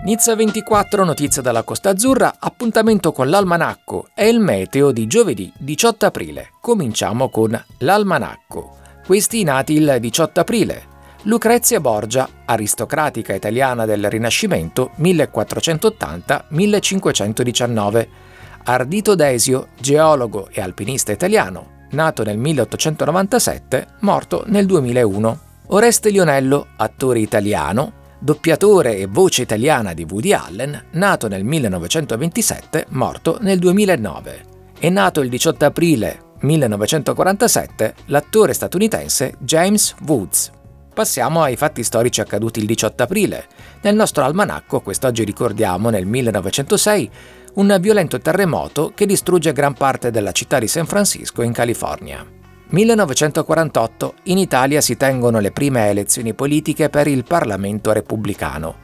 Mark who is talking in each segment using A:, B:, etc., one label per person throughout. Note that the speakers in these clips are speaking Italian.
A: Nizza 24, notizie dalla Costa Azzurra, appuntamento con l'almanacco e il meteo di giovedì 18 aprile. Cominciamo con l'almanacco. Questi nati il 18 aprile. Lucrezia Borgia, aristocratica italiana del Rinascimento 1480-1519. Ardito Desio, geologo e alpinista italiano, nato nel 1897, morto nel 2001. Oreste Lionello, attore italiano, doppiatore e voce italiana di Woody Allen, nato nel 1927, morto nel 2009. È nato il 18 aprile 1947 l'attore statunitense James Woods. Passiamo ai fatti storici accaduti il 18 aprile. Nel nostro almanacco, quest'oggi ricordiamo nel 1906, un violento terremoto che distrugge gran parte della città di San Francisco in California. 1948, in Italia si tengono le prime elezioni politiche per il Parlamento repubblicano.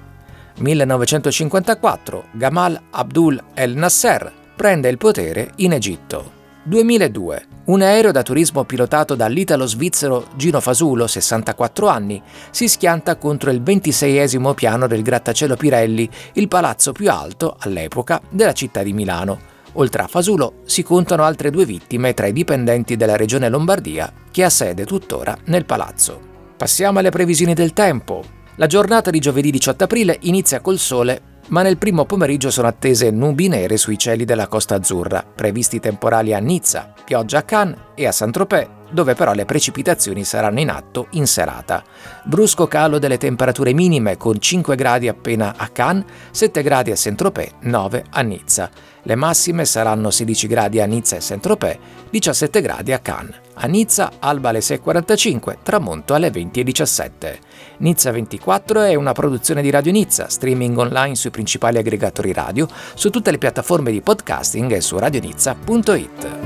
A: 1954, Gamal Abdul El Nasser prende il potere in Egitto. 2002, un aereo da turismo pilotato dall'italo-svizzero Gino Fasulo, 64 anni, si schianta contro il 26esimo piano del grattacielo Pirelli, il palazzo più alto, all'epoca, della città di Milano. Oltre a Fasulo si contano altre 2 vittime tra i dipendenti della regione Lombardia, che ha sede tuttora nel palazzo. Passiamo alle previsioni del tempo. La giornata di giovedì 18 aprile inizia col sole, ma nel primo pomeriggio sono attese nubi nere sui cieli della Costa Azzurra, previsti temporali a Nizza, pioggia a Cannes e a Saint-Tropez, dove però le precipitazioni saranno in atto in serata. Brusco calo delle temperature minime con 5 gradi appena a Cannes, 7 gradi a Saint-Tropez, 9 a Nizza. Le massime saranno 16 gradi a Nizza e Saint-Tropez, 17 gradi a Cannes. A Nizza alba alle 6.45, tramonto alle 20.17. Nizza 24 è una produzione di Radio Nizza, streaming online sui principali aggregatori radio, su tutte le piattaforme di podcasting e su radionizza.it.